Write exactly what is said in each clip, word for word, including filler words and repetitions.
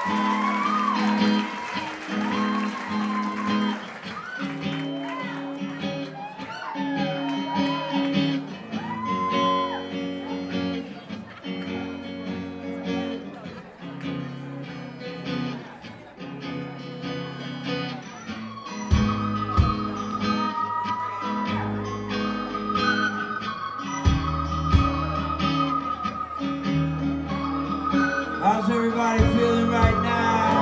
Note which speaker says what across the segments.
Speaker 1: How's everybody feeling right now?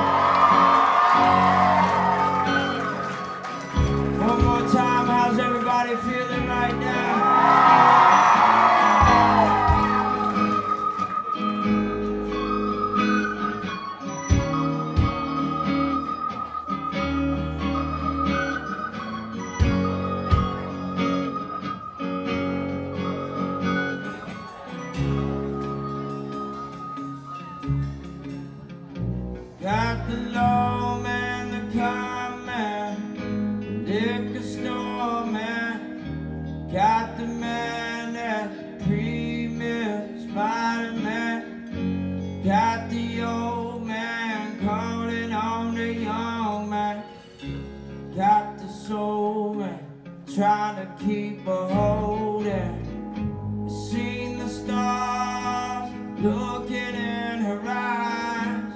Speaker 1: One more time, how's everybody feeling right now? Got the law man, the con man, the liquor store man. Got the man at the pre-mill, Spider-Man. Got the old man calling on the young man. Got the soul man trying to keep a hold in. Seen the stars looking in her eyes.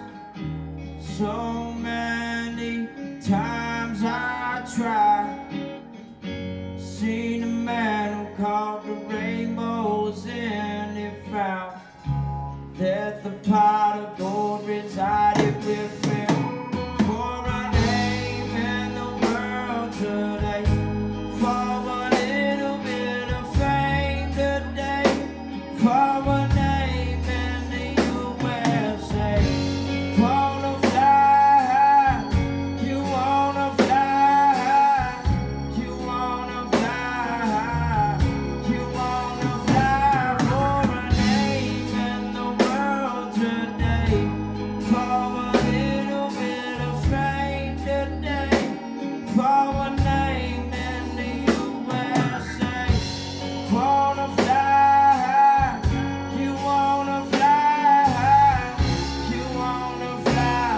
Speaker 1: So many times I tried. Seen a man who caught the rainbows and he found that the pot of gold resided with him. For a name in the world today, for a little bit of fame today, for a name in the U S A. Wanna fly, you wanna fly, you wanna fly, you wanna fly. For a name in the world today, for a little bit of fame today, for a name in the U S A. Wanna fly, you wanna fly, you wanna fly,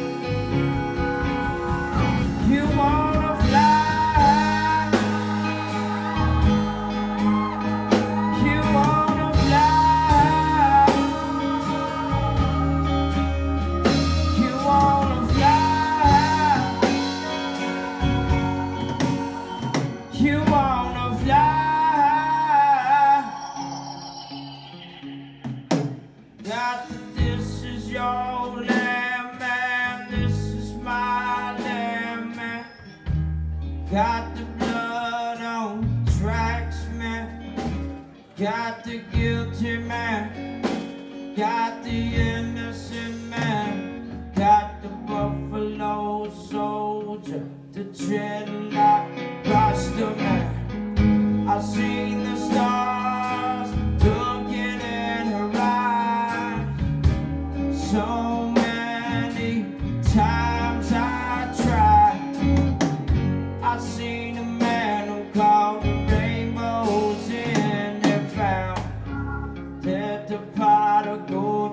Speaker 1: you wanna fly, you wanna fly, you wanna fly, you wanna fly. Got the this is your land, man, this is my land, man. Got the blood on the tracks, man. Got the guilty man, got the innocent man. Got the buffalo soldier, the dreadlock Rasta man. I seen the stars looking in her eyes. So many times I tried. I seen a man who called the rainbows in and found that the pot of gold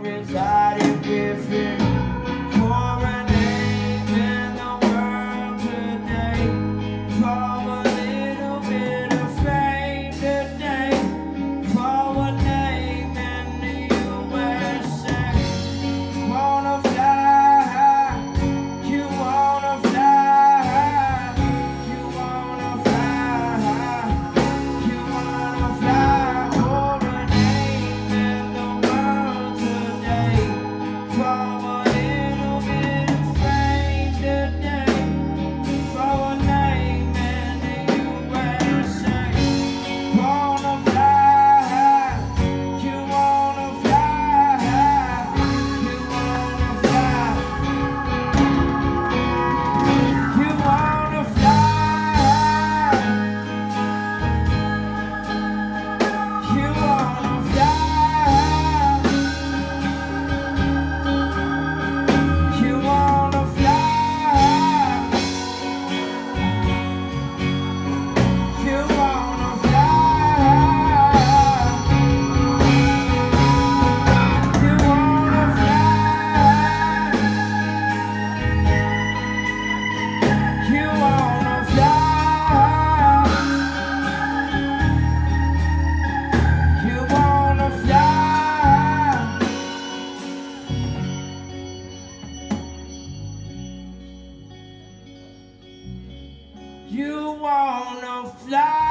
Speaker 1: You wanna fly